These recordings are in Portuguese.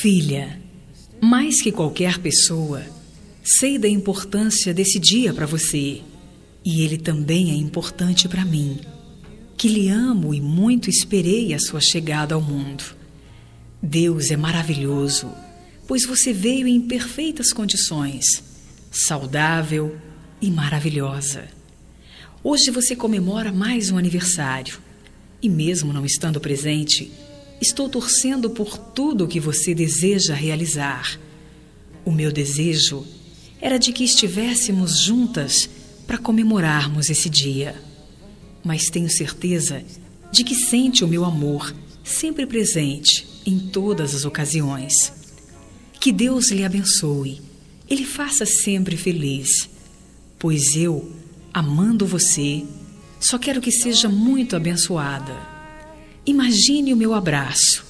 Filha, mais que qualquer pessoa, sei da importância desse dia para você, e ele também é importante para mim, que lhe amo e muito esperei a sua chegada ao mundo. Deus é maravilhoso, pois você veio em perfeitas condições, saudável e maravilhosa. Hoje você comemora mais um aniversário, e mesmo não estando presente, estou torcendo por tudo o que você deseja realizar. O meu desejo era de que estivéssemos juntas para comemorarmos esse dia. Mas tenho certeza de que sente o meu amor sempre presente em todas as ocasiões. Que Deus lhe abençoe, Ele faça sempre feliz, pois eu, amando você, só quero que seja muito abençoada. Imagine o meu abraço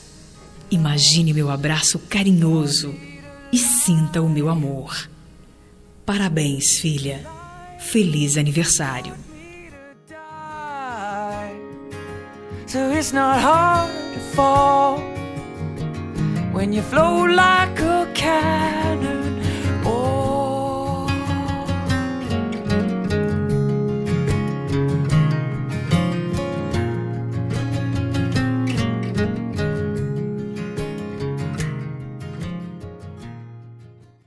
carinhoso e sinta o meu amor. Parabéns, filha. Feliz aniversário. So it's not hard to fall when you float like a cannonball.